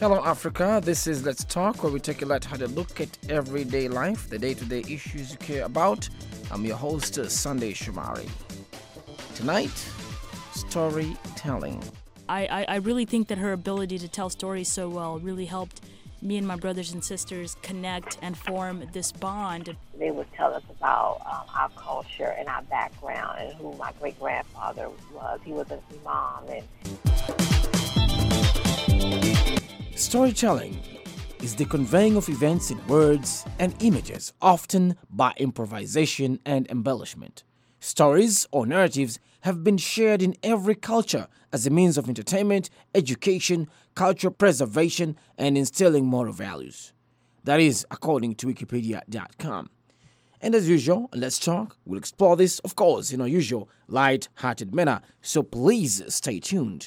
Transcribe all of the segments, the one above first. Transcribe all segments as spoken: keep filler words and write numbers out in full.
Hello, Africa. This is Let's Talk, where we take a light-hearted look at everyday life, the day-to-day issues you care about. I'm your host, Sunday Shumari. Tonight, storytelling. I, I, I really think that her ability to tell stories so well really helped me and my brothers and sisters connect and form this bond. They would tell us about um, our culture and our background and who my great-grandfather was. He was an imam. And Storytelling is the conveying of events in words and images, often by improvisation and embellishment. Stories or narratives have been shared in every culture as a means of entertainment, education, cultural preservation, and instilling moral values. That is according to Wikipedia dot com. And as usual, Let's Talk, we'll explore this, of course, in our usual light-hearted manner, so please stay tuned.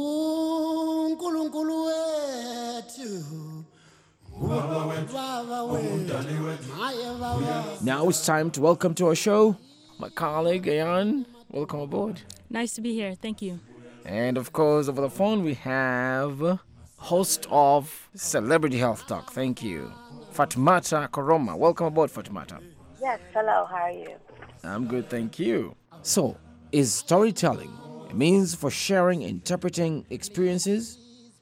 Now it's time to welcome to our show my colleague, Ayan. Welcome aboard. Nice to be here. Thank you. And of course, over the phone, we have host of Celebrity Health Talk. Thank you, Fatmata Koroma. Welcome aboard, Fatmata. yes, hello, how are you? I'm good, thank you. So, is storytelling a means for sharing and interpreting experiences?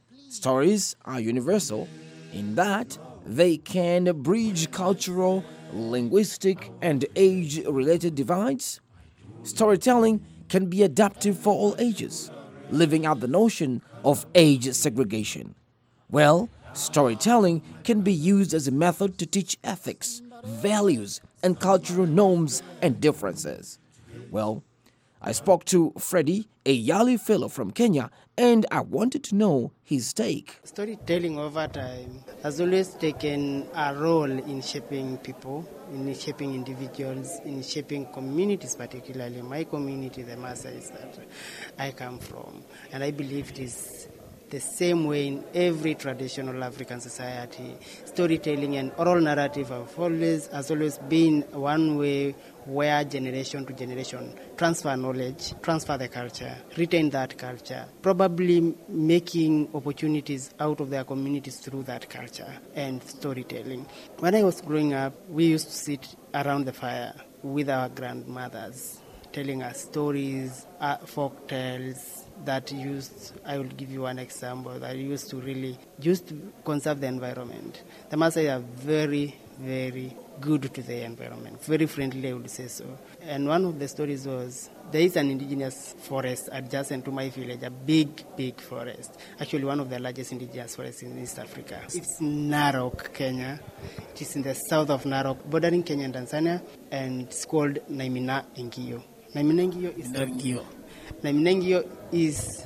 Stories are universal in that they can bridge cultural, linguistic, and age-related divides. Storytelling can be adaptive for all ages, leaving out the notion of age segregation. Well, storytelling can be used as a method to teach ethics, values, and cultural norms and differences. Well, I spoke to Freddie, a Yali fellow from Kenya, and I wanted to know his take. Storytelling over time has always taken a role in shaping people, in shaping individuals, in shaping communities, particularly my community, the Maasais that I come from. And I believe it is the same way in every traditional African society. Storytelling and oral narrative have always, has always been one way where generation to generation transfer knowledge, transfer the culture, retain that culture, probably making opportunities out of their communities through that culture and storytelling. When I was growing up, we used to sit around the fire with our grandmothers, telling us stories, uh, folk tales that used, I will give you one example, that used to really, used to conserve the environment. The Maasai are very, very good to the environment, very friendly, I would say so. And one of the stories was, there is an indigenous forest adjacent to my village, a big, big forest. Actually, one of the largest indigenous forests in East Africa. It's Narok, Kenya. It is in the south of Narok, bordering Kenya and Tanzania, and it's called Naimina Engio. Naimina Engio is... Engio. Naimina Engio is,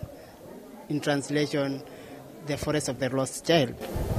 in translation, the forest of the lost child.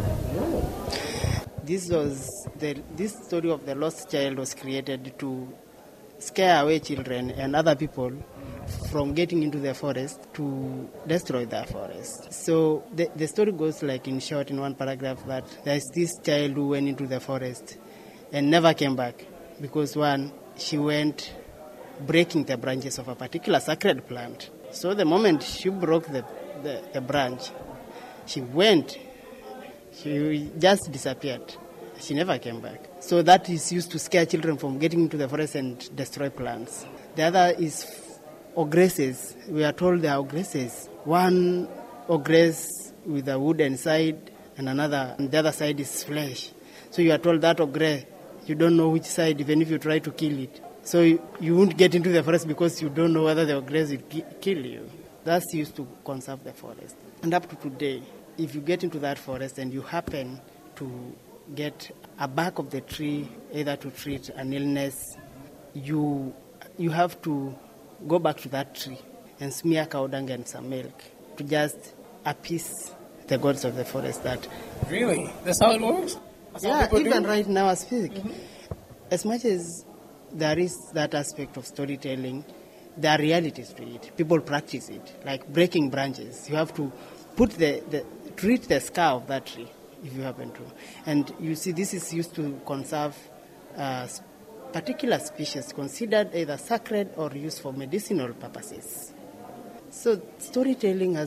This was the, this story of the lost child was created to scare away children and other people from getting into the forest to destroy the forest. So the, the story goes like in short in one paragraph that there's this child who went into the forest and never came back because one, she went breaking the branches of a particular sacred plant. So the moment she broke the, the, the branch, she went, she just disappeared. She never came back. So that is used to scare children from getting into the forest and destroy plants. The other is ogresses. We are told there are ogresses. One ogress with a wooden side and another, and the other side is flesh. So you are told that ogre, you don't know which side even if you try to kill it. So you, you won't get into the forest because you don't know whether the ogress will ki- kill you. That's used to conserve the forest. And up to today, if you get into that forest and you happen to get a bark of the tree, either to treat an illness, you you have to go back to that tree and smear cow dung and some milk to just appease the gods of the forest. That Really? That's how it works? That's yeah, how people even do? right now I speak. Mm-hmm. As much as there is that aspect of storytelling, there are realities to it. People practice it, like breaking branches. You have to put the, the treat the scar of that tree if you happen to. And you see, this is used to conserve uh, particular species considered either sacred or used for medicinal purposes. So storytelling has a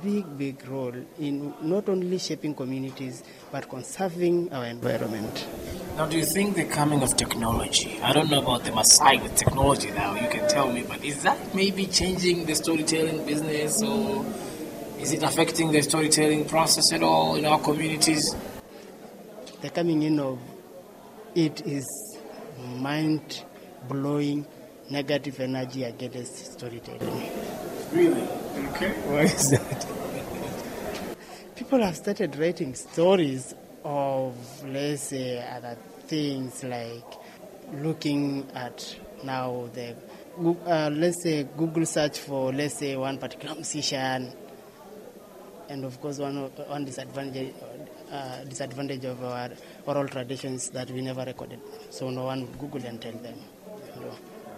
big, big role in not only shaping communities, but conserving our environment. Now, do you think the coming of technology, I don't know about the Maasai with technology now, you can tell me, but is that maybe changing the storytelling business, or is it affecting the storytelling process at all in our communities? The coming in of it is mind-blowing negative energy against storytelling. Really? Okay. Why is that? People have started writing stories of, let's say, other things like looking at now the, uh, let's say, Google search for, let's say, one particular musician, and of course, one one disadvantage uh, disadvantage of our oral traditions that we never recorded, so no one would Google and tell them. You know.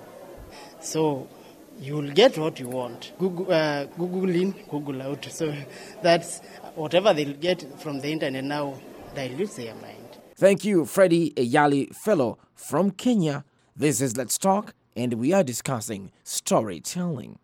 So you'll get what you want. Google, uh, Google in, Google out. So that's whatever they'll get from the internet now dilutes their mind. Thank you, Freddie Eyali Fellow from Kenya. This is Let's Talk, and we are discussing storytelling.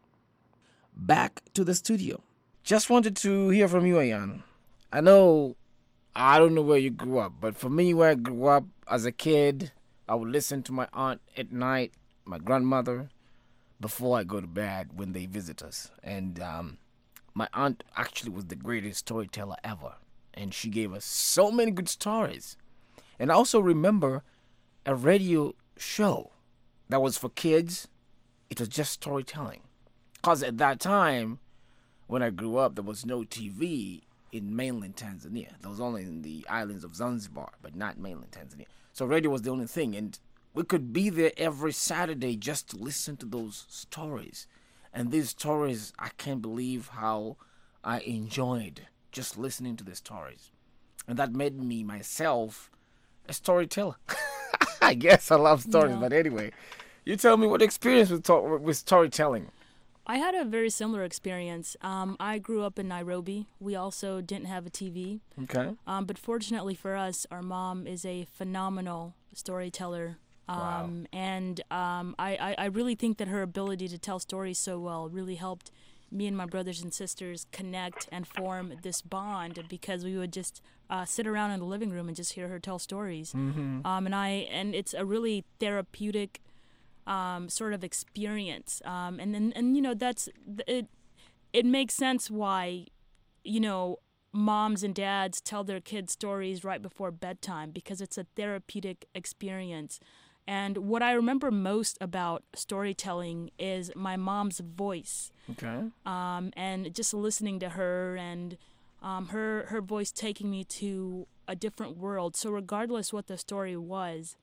Back to the studio. Just wanted to hear from you, Ayan. I know, I don't know where you grew up, but for me, where I grew up as a kid, I would listen to my aunt at night, my grandmother, before I go to bed when they visit us. And um, my aunt actually was the greatest storyteller ever. And she gave us so many good stories. And I also remember a radio show that was for kids. It was just storytelling. Because at that time, when I grew up, there was no T V in mainland Tanzania. There was only in the islands of Zanzibar, but not mainland Tanzania. So radio was the only thing. And we could be there every Saturday just to listen to those stories. And these stories, I can't believe how I enjoyed just listening to the stories. And that made me, myself, a storyteller. I guess I love stories, Yeah. but anyway. You tell me what experience with, to- with storytelling. I had a very similar experience. Um, I grew up in Nairobi. We also didn't have a T V. Okay. Um, but fortunately for us, our mom is a phenomenal storyteller. Um, Wow. And um, I, I, I really think that her ability to tell stories so well really helped me and my brothers and sisters connect and form this bond, because we would just uh, sit around in the living room and just hear her tell stories. Mm-hmm. Um, and I and it's a really therapeutic um, sort of experience. Um, and then and you know that's it. It makes sense why, you know, moms and dads tell their kids stories right before bedtime, because it's a therapeutic experience. And what I remember most about storytelling is my mom's voice, Okay. um, and just listening to her, and um, her her voice taking me to a different world. So regardless what the story was,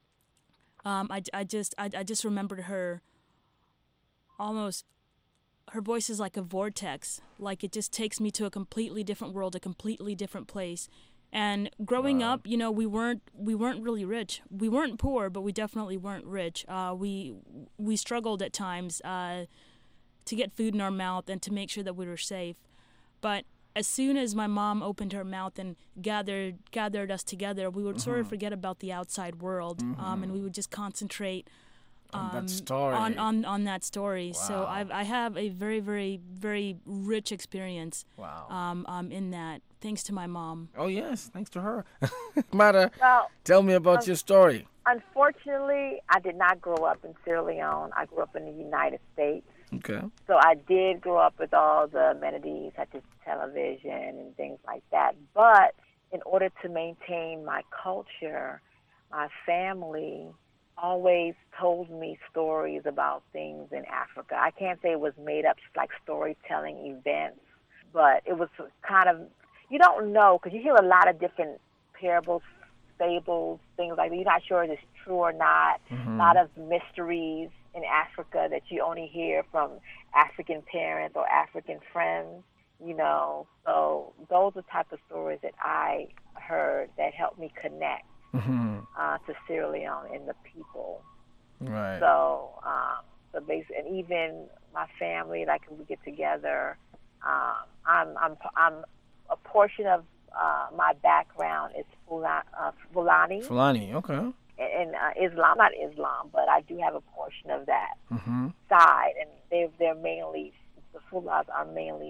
um, I, I just I, I just remembered her almost. Her voice is like a vortex, like it just takes me to a completely different world, a completely different place. And growing Wow. up, you know, we weren't we weren't really rich. We weren't poor, but we definitely weren't rich. Uh, we we struggled at times uh, to get food in our mouth and to make sure that we were safe. But as soon as my mom opened her mouth and gathered gathered us together, we would sort of forget about the outside world, um, and we would just concentrate On that um, story. on, on on that story. So Wow. I've, I have a very, very, very rich experience Wow. um, um, in that, thanks to my mom. Oh, yes. Thanks to her. Mata, Well, tell me about um, your story. unfortunately, I did not grow up in Sierra Leone. I grew up in the United States. Okay. So I did grow up with all the amenities such as television and things like that. But in order to maintain my culture, my family always told me stories about things in Africa. I can't say it was made up, just like storytelling events, but it was kind of, you don't know, because you hear a lot of different parables, fables, things like that. You're not sure if it's true or not. Mm-hmm. A lot of mysteries in Africa that you only hear from African parents or African friends, you know. So those are the type of stories that I heard that helped me connect Mm-hmm. uh, to Sierra Leone and the people. Right. So, um, so basically, and even my family, like we get together, um, I'm, I'm, I'm a portion of uh, my background is Fulani, uh, Fulani Fulani, okay. in uh, Islam, not Islam, but I do have a portion of that Mm-hmm. side, and they're they're mainly the Fulanis are mainly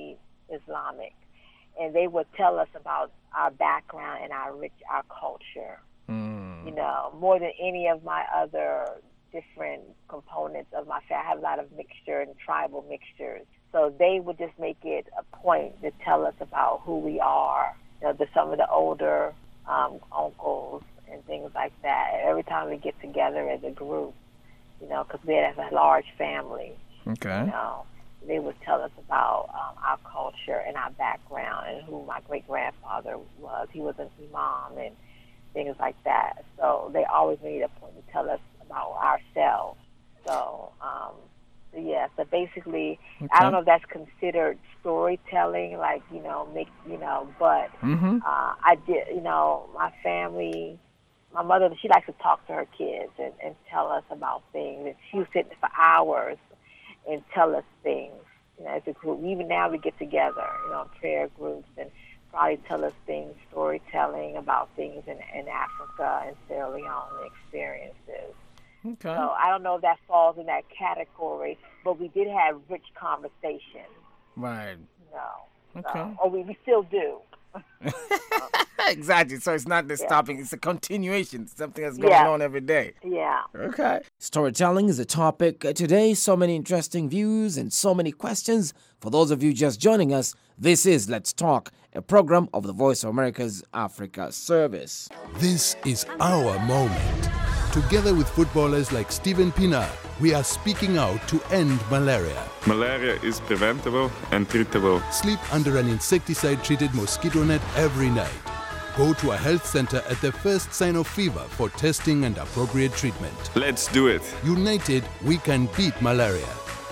Islamic. And they would tell us about our background and our rich, our culture, mm. you know, more than any of my other different components of my family. I have a lot of mixture and tribal mixtures. So they would just make it a point to tell us about who we are, you know, the, some of the older um, uncles and things like that. And every time we get together as a group, you know, because we have a large family, okay. you know, they would tell us about um, our culture and our background and who my great-grandfather was. He was an imam and things like that. So they always made a point to tell us about ourselves. So, um, so yeah, so basically, okay. I don't know if that's considered storytelling, like, you know, make, you know, but mm-hmm. uh, I did, you know, my family, my mother, she likes to talk to her kids and, and tell us about things. And she would sit for hours and tell us things, you know, as a group. Even now we get together, you know, in prayer groups and probably tell us things, storytelling about things in, in Africa and Sierra Leone experiences. Okay. So I don't know if that falls in that category, but we did have rich conversations. Right. No. Okay. So, or we, we still do. Exactly. So it's not the Yeah. stopping, it's a continuation, something that's going Yeah. on every day. Yeah. Okay. Storytelling is a topic uh, today. So many interesting views and so many questions. For those of you just joining us, this is Let's Talk, a program of the Voice of America's Africa Service. This is our moment. Together with footballers like Steven Pienaar, we are speaking out to end malaria. Malaria is preventable and treatable. Sleep under an insecticide-treated mosquito net every night. Go to a health center at the first sign of fever for testing and appropriate treatment. Let's do it. United, we can beat malaria.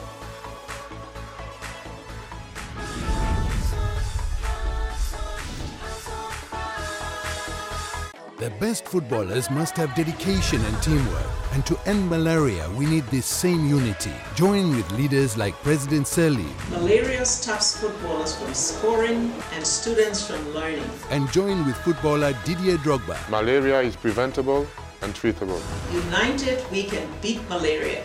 The best footballers must have dedication and teamwork. And to end malaria, we need this same unity. Join with leaders like President Sirleaf. Malaria stops footballers from scoring and students from learning. And join with footballer Didier Drogba. Malaria is preventable and treatable. United, we can beat malaria.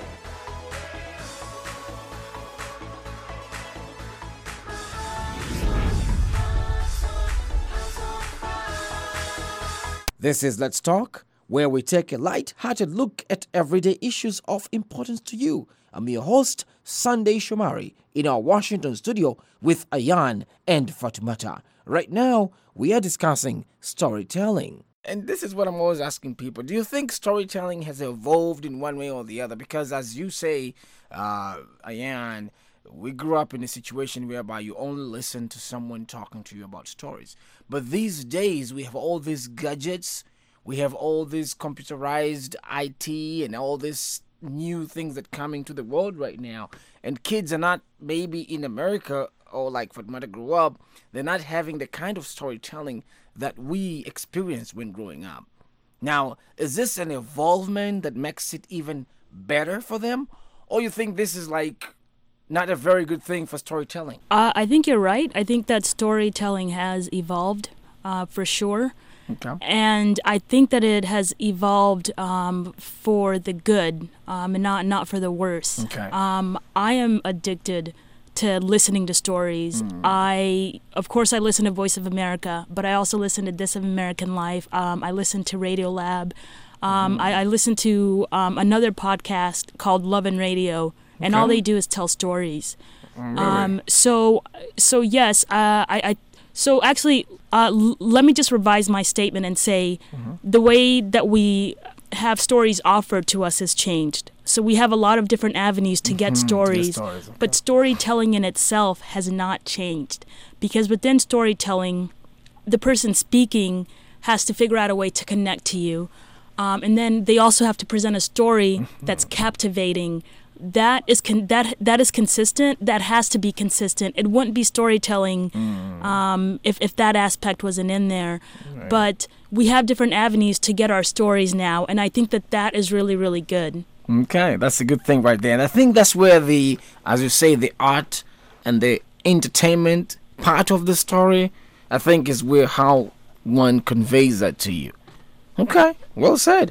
This is Let's Talk, where we take a light-hearted look at everyday issues of importance to you. I'm your host, Sunday Shomari, in our Washington studio with Ayan and Fatumata. Right now, we are discussing storytelling. And this is what I'm always asking people. Do you think storytelling has evolved in one way or the other? Because as you say, uh, Ayan, we grew up in a situation whereby you only listen to someone talking to you about stories. But these days, we have all these gadgets, we have all this computerized I T and all these new things that come into the world right now. And kids are not, maybe in America, or like Fatmata grew up, they're not having the kind of storytelling that we experienced when growing up. Now, is this an evolvement that makes it even better for them? Or you think this is like not a very good thing for storytelling? Uh, I think you're right. I think that storytelling has evolved uh, for sure. Okay. And I think that it has evolved um, for the good um, and not, not for the worse. Okay. Um, I am addicted to listening to stories. Mm. I, of course, I listen to Voice of America, but I also listen to This of American Life. Um, I listen to Radio Lab. Um, mm. I, I listen to um, another podcast called Love and Radio. And Okay. all they do is tell stories. Really? Um, so, so yes, uh, I, I. So actually, uh, l- let me just revise my statement and say, Mm-hmm. the way that we have stories offered to us has changed. So we have a lot of different avenues to get Mhm, to get stories, stories, okay. but storytelling in itself has not changed, because within storytelling, the person speaking has to figure out a way to connect to you, um, and then they also have to present a story that's captivating. That is con- that that is consistent. That has to be consistent. It wouldn't be storytelling Mm. um, if if that aspect wasn't in there. Right. But we have different avenues to get our stories now, and I think that that is really really good. Okay, that's a good thing right there. And I think that's where the, as you say, the art and the entertainment part of the story, I think is where how one conveys that to you. Okay, well said.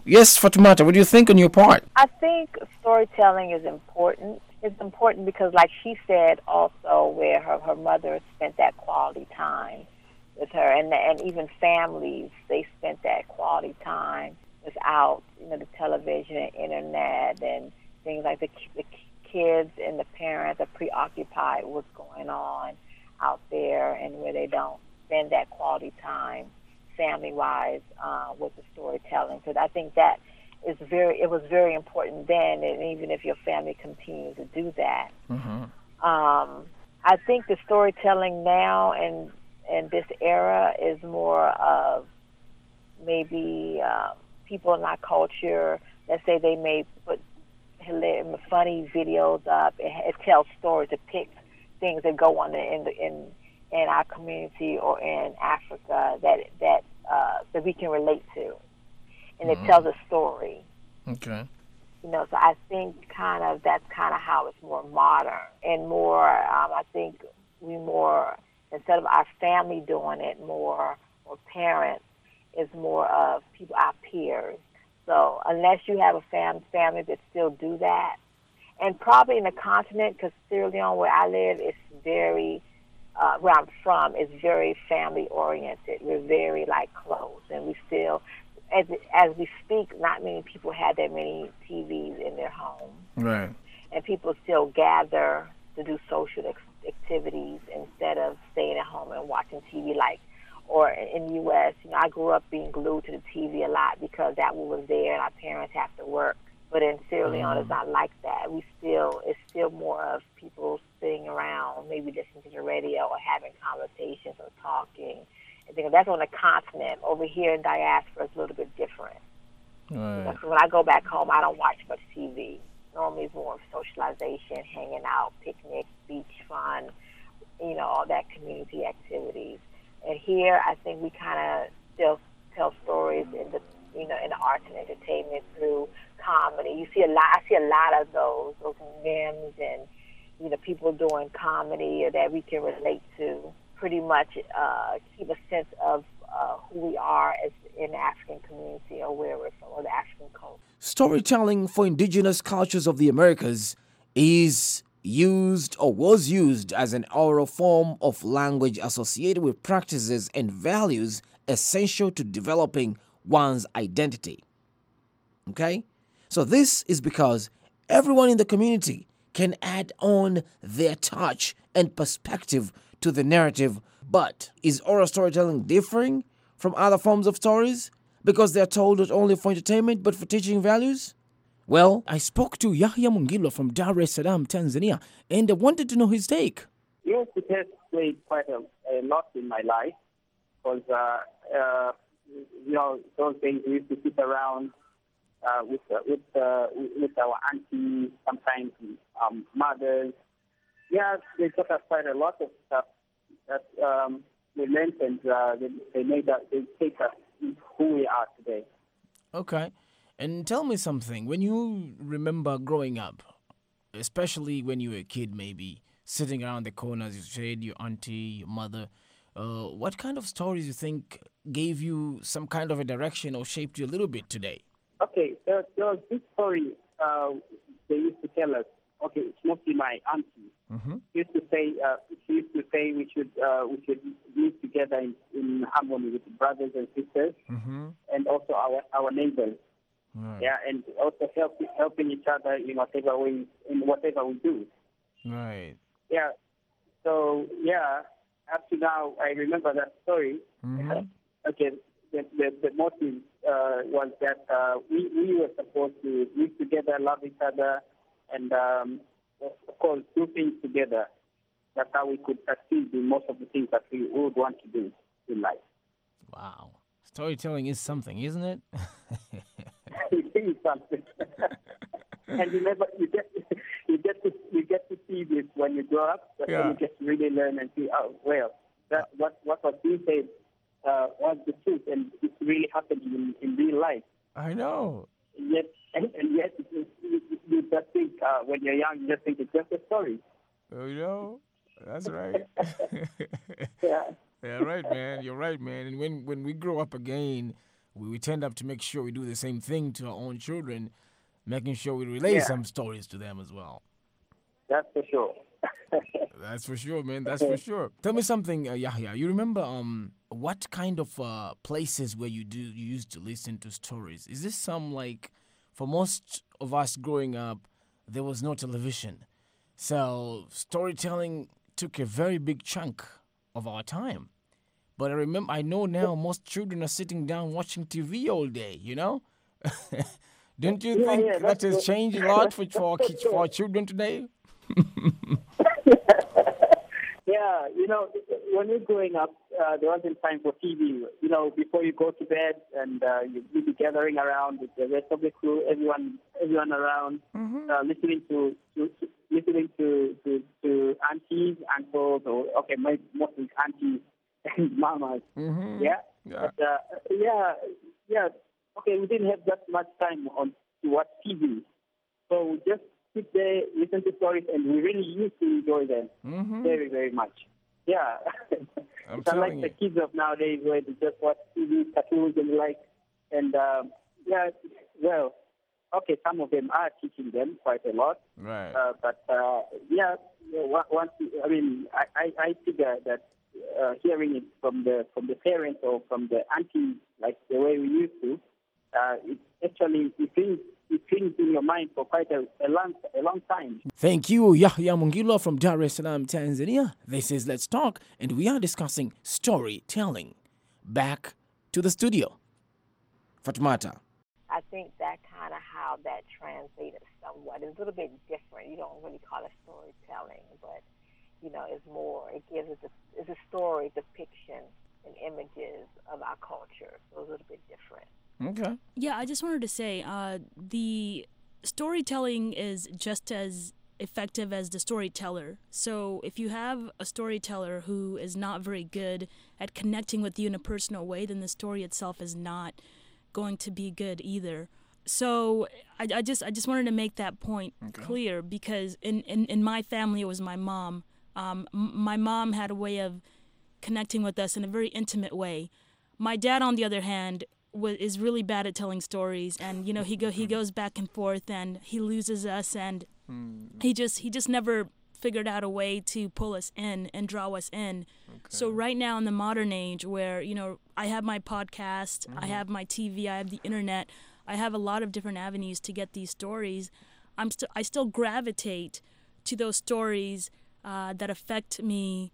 Yes, Fatumata, what do you think on your part? I think storytelling is important. It's important because, like she said, also where her, her mother spent that quality time with her, and and even families, they spent that quality time without, you know, the television and internet and things like the, the kids and the parents are preoccupied with what's going on out there, and where they don't spend that quality time family-wise uh, with the storytelling. So I think that is very. It was very important then, and even if your family continues to do that, Mm-hmm. um, I think the storytelling now and in this era is more of maybe uh, people in our culture. Let's say they may put hilarious, funny videos up. It, it tells stories, depicts things that go on in the in in our community or in Africa that that uh, that we can relate to, and it Mhm. tells a story. Okay. You know, so I think kind of that's kind of how it's more modern and more. Um, I think we more instead of our family doing it, more or parents is more of people, our peers. So unless you have a fam- family that still do that, and probably in the continent, because Sierra Leone, where I live, is very, uh, where I'm from, is very family oriented. We're very like close, and we still, as as we speak, not many people have that many T Vs in their home, Right. and people still gather to do social ex- activities instead of staying at home and watching T V like. Or in the U S, you know, I grew up being glued to the T V a lot because that one was there and our parents have to work. But in Sierra Leone, it's not like that. We still, it's still more of people sitting around, maybe listening to the radio or having conversations or talking. I think that's on the continent. Over here in diaspora, it's a little bit different. Right. So when I go back home, I don't watch much T V. Normally, it's more of socialization, hanging out, picnics, beach fun, you know, all that community activities. And here, I think we kind of still tell stories in the, you know, in the arts and entertainment through comedy. You see a lot. I see a lot of those, those memes and, you know, people doing comedy that we can relate to. Pretty much uh, keep a sense of uh, who we are as in the African community or where we're from or the African culture. Storytelling for indigenous cultures of the Americas is used or was used as an oral form of language associated with practices and values essential to developing one's identity. Okay? So this is because everyone in the community can add on their touch and perspective to the narrative. But is oral storytelling differing from other forms of stories because they're told not only for entertainment but for teaching values? Well, I spoke to Yahya Mungilo from Dar es Salaam, Tanzania, and I wanted to know his take. Yes, it has played quite a, a lot in my life because, uh, uh, you know, those days we used to sit around uh, with uh, with uh, with our aunties, sometimes um, mothers. Yeah, they taught us quite a lot of stuff that um, we learned, and uh, they, they made us, they take us to who we are today. Okay. And tell me something. When you remember growing up, especially when you were a kid, maybe sitting around the corners, you said your auntie, your mother, uh, what kind of stories you think gave you some kind of a direction or shaped you a little bit today? Okay, there, there was this story uh, they used to tell us. Okay, it's mostly my auntie. Mm-hmm. She used to say, uh, she used to say we should uh, we should live together in, in harmony with brothers and sisters, Mm-hmm. and also our our neighbors. Right. Yeah, and also help, helping each other in whatever way in whatever we do. Right. Yeah. So yeah, up to now I remember that story. Mm-hmm. Okay. The the, the motive uh, was that uh, we we were supposed to live together, love each other, and um, of course do things together. That's how we could succeed in most of the things that we would want to do in life. Wow. Storytelling is something, isn't it? It is something. And you never you get you get to you get to see this when you grow up, but Yeah. then you get to really learn and see, oh well, that what what was being said uh, was the truth, and it's really happening in, in real life. I know. And yet and, and yet you, you, you just think uh, when you're young, you just think it's just a story. Oh, you know, that's right. Yeah. Yeah, right, man. You're right, man. And when, when we grow up again, we, we tend up to make sure we do the same thing to our own children, making sure we relay Yeah. some stories to them as well. That's for sure. That's for sure, man. That's for sure. Tell me something, uh, Yahya. You remember um what kind of uh, places where you do you used to listen to stories? Is this some like, for most of us growing up, there was no television, so storytelling took a very big chunk of our time. But I remember, I know now most children are sitting down watching T V all day. You know, don't you Yeah, think yeah, that that's has good. changed a lot for for our kids, for our children today? Yeah, you know, when you're growing up, uh, there wasn't time for T V. You know, before you go to bed, and uh, you- you'd be gathering around with the rest of the crew, everyone, everyone around, uh, listening to, to, to listening to, to to aunties, uncles, or okay, my, mostly aunties and mamas. Mm-hmm. Yeah, Yeah. But, uh, yeah, yeah. Okay, we didn't have that much time on to watch T V, so we just sit there, listen to stories, and we really used to enjoy them Mm-hmm. very, very much. Yeah. I'm It's unlike telling the you. kids of nowadays where they just watch T V, cartoons, and the like. And um, yeah, well, okay, some of them are teaching them quite a lot. Right. Uh, but uh, yeah, yeah, wa- once you- I mean, I, I, I figure that uh, hearing it from the from the parents or from the aunties, like the way we used to, uh, it actually it brings it brings in your mind for quite a, a long a long time. Thank you, Yahya Mungilo from Dar es Salaam, Tanzania. This is Let's Talk, and we are discussing storytelling. Back to the studio. Fatmata. I think that kind of how that translated somewhat is a little bit different. You don't really call it storytelling, but you know, it's more. It gives us a, it's a story, depiction, and images of our culture. So it's a little bit different. Okay. Yeah, I just wanted to say uh, the storytelling is just as effective as the storyteller. So if you have a storyteller who is not very good at connecting with you in a personal way, then the story itself is not going to be good either. So I, I just I just wanted to make that point Okay. clear, because in, in, in my family it was my mom. Um, m- my mom had a way of connecting with us in a very intimate way. My dad, on the other hand, wa is really bad at telling stories, and you know he go he goes back and forth, and he loses us, and he just he just never figured out a way to pull us in and draw us in. So right now in the modern age, where you know I have my podcast, I have my T V, I have the internet, I have a lot of different avenues to get these stories. I'm still I still gravitate to those stories uh, that affect me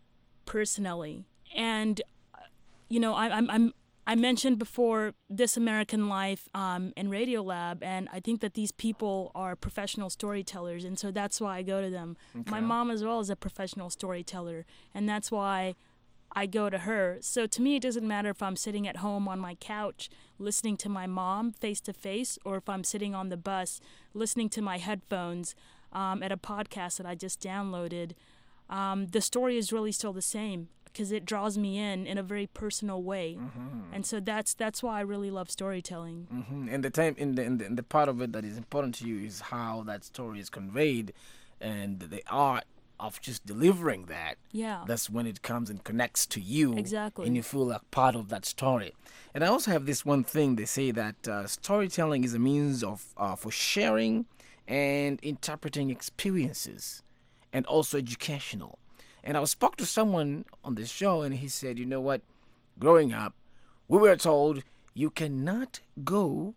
personally, and you know, I, I'm, I'm, I mentioned before This American Life um, and Radiolab, and I think that these people are professional storytellers, and so that's why I go to them. My mom as well is a professional storyteller, and that's why I go to her. So to me, it doesn't matter if I'm sitting at home on my couch listening to my mom face to face, or if I'm sitting on the bus listening to my headphones um, at a podcast that I just downloaded. Um, the story is really still the same, because it draws me in in a very personal way, Mm-hmm. and so that's that's why I really love storytelling. Mm-hmm. And the time, in the, in the in the part of it that is important to you is how that story is conveyed, and the art of just delivering that. Yeah. That's when it comes and connects to you. Exactly. And you feel like part of that story. And I also have this one thing. They say that uh, storytelling is a means of uh, for sharing and interpreting experiences, and also educational. And I spoke to someone on the show, and he said, you know what? Growing up, we were told you cannot go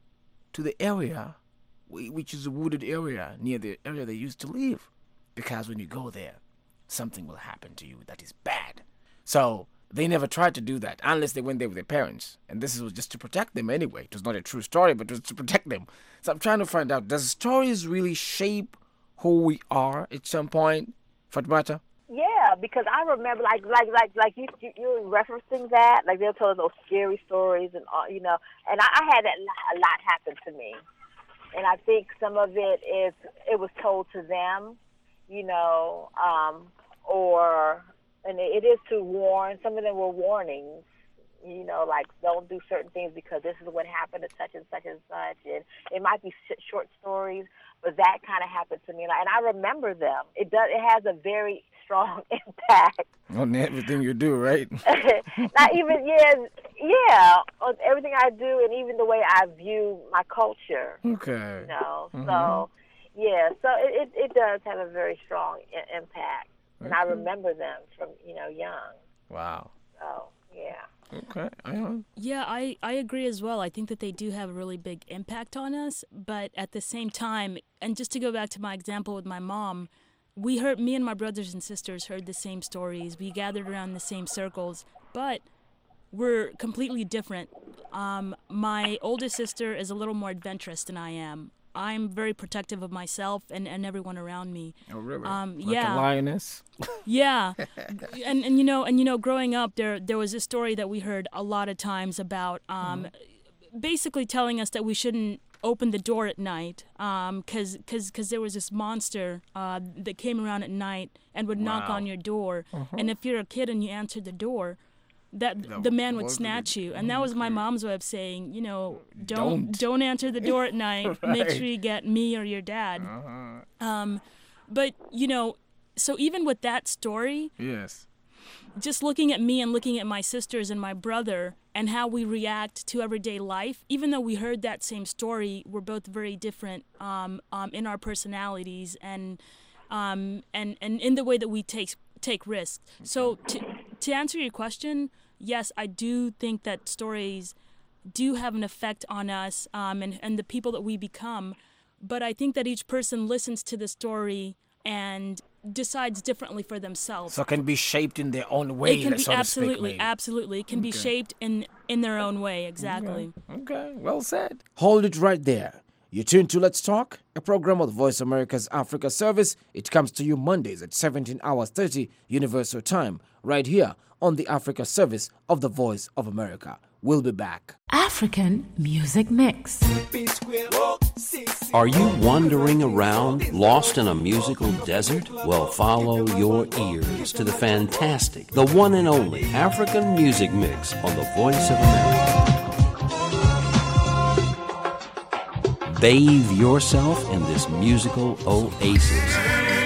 to the area, wh- which is a wooded area near the area they used to live, because when you go there, something will happen to you that is bad. So they never tried to do that unless they went there with their parents. And this was just to protect them anyway. It was not a true story, but it was to protect them. So I'm trying to find out, does stories really shape who we are at some point, Fatmata? Yeah, because I remember, like, like, like, like you, you, you were referencing that, like they'll tell us those scary stories, and all, you know, and I, I had that a lot happen to me, and I think some of it is it was told to them, you know, um, or and it is to warn. Some of them were warnings, you know, like don't do certain things because this is what happened to such and such and such. And it might be short stories, but that kind of happened to me. And I, and I remember them. It does. It has a very strong impact on everything you do, right? Not even, yeah, yeah, on everything I do and even the way I view my culture. Okay. You know, mm-hmm. so, yeah, so it, it, it does have a very strong I- impact. And okay. I remember them from, you know, young. Wow. So, yeah. Okay. I yeah, I, I agree as well. I think that they do have a really big impact on us. But at the same time, and just to go back to my example with my mom, we heard, me and my brothers and sisters heard the same stories. We gathered around the same circles, but we're completely different. Um, my oldest sister is a little more adventurous than I am. I'm very protective of myself and, and everyone around me. Oh, really? Um, like yeah. a lioness? Yeah. and and you know, and you know, growing up, there there was a story that we heard a lot of times about um, mm-hmm. basically telling us that we shouldn't open the door at night um, cause, cause, cause there was this monster uh, that came around at night and would wow. knock on your door. Uh-huh. And if you're a kid and you answered the door, that no, the man would snatch you. And that was my mom's way of saying, you know, don't don't, don't answer the door at night. Right. Make sure you get me or your dad. Uh-huh. Um, but, you know, so even with that story, yes, just looking at me and looking at my sisters and my brother and how we react to everyday life, even though we heard that same story, we're both very different um, um, in our personalities and um, and and in the way that we take take risks. So to to answer your question, yes, I do think that stories do have an effect on us um, and and the people that we become. But I think that each person listens to the story and decides differently for themselves. So it can be shaped in their own way. It can be so absolutely, speak, absolutely. It can okay. be shaped in, in their own way, exactly. Okay. okay, well said. Hold it right there. You're tuned to Let's Talk, a program of Voice America's Africa Service. It comes to you Mondays at seventeen hours thirty Universal Time, right here on the Africa Service of the Voice of America. We'll be back. African Music Mix. Are you wandering around, lost in a musical desert? Well, follow your ears to the fantastic, the one and only African Music Mix on the Voice of America. Bathe yourself in this musical oasis.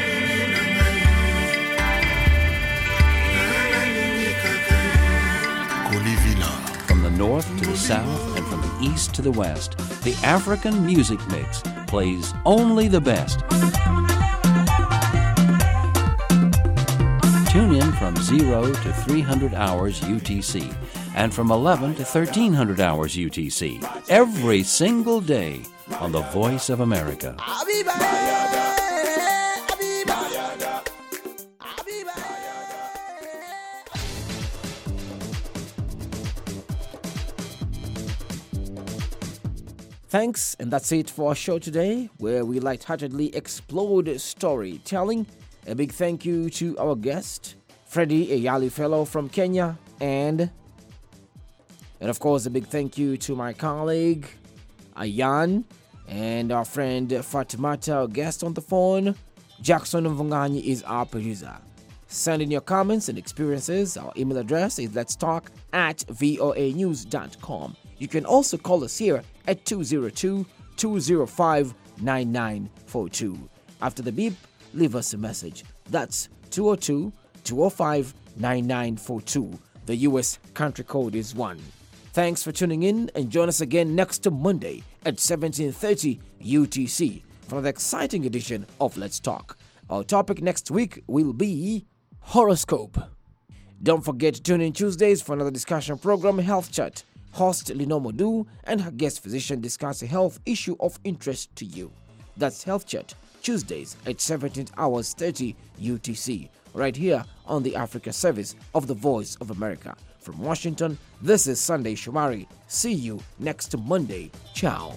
From the north to the south and from the east to the west, the African Music Mix plays only the best. Tune in from zero to three hundred hours U T C and from eleven to thirteen hundred hours U T C every single day on the Voice of America. Thanks, and that's it for our show today, where we lightheartedly explode storytelling. A big thank you to our guest, Freddie Ayali Fellow from Kenya, and and of course a big thank you to my colleague, Ayan, and our friend Fatimata, our guest on the phone. Jackson Mvunganyi is our producer. Send in your comments and experiences. Our email address is letstalk at voa news dot com. You can also call us here at two oh two, two oh five, nine nine four two. After the beep, leave us a message. That's two oh two, two oh five, nine nine four two. The U S country code is one. Thanks for tuning in, and join us again next Monday at seventeen thirty U T C for another exciting edition of Let's Talk. Our topic next week will be horoscope. Don't forget to tune in Tuesdays for another discussion program, Health Chat. Host Lino Modu and her guest physician discuss a health issue of interest to you. That's Health Chat, Tuesdays at seventeen hours thirty U T C, right here on the Africa Service of the Voice of America. From Washington, this is Sunday Shomari. See you next Monday. Ciao.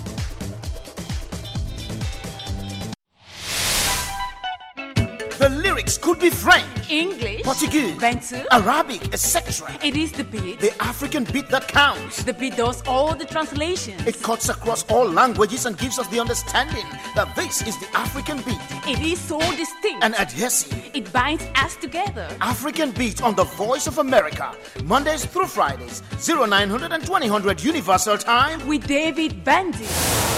The lyrics could be French, English, Portuguese, Bantu, Arabic, et cetera. It is the beat. The African beat that counts. The beat does all the translations. It cuts across all languages and gives us the understanding that this is the African beat. It is so distinct and adhesive. It binds us together. African Beat on the Voice of America, Mondays through Fridays, oh nine hundred and twenty hundred Universal Time with David Bandy.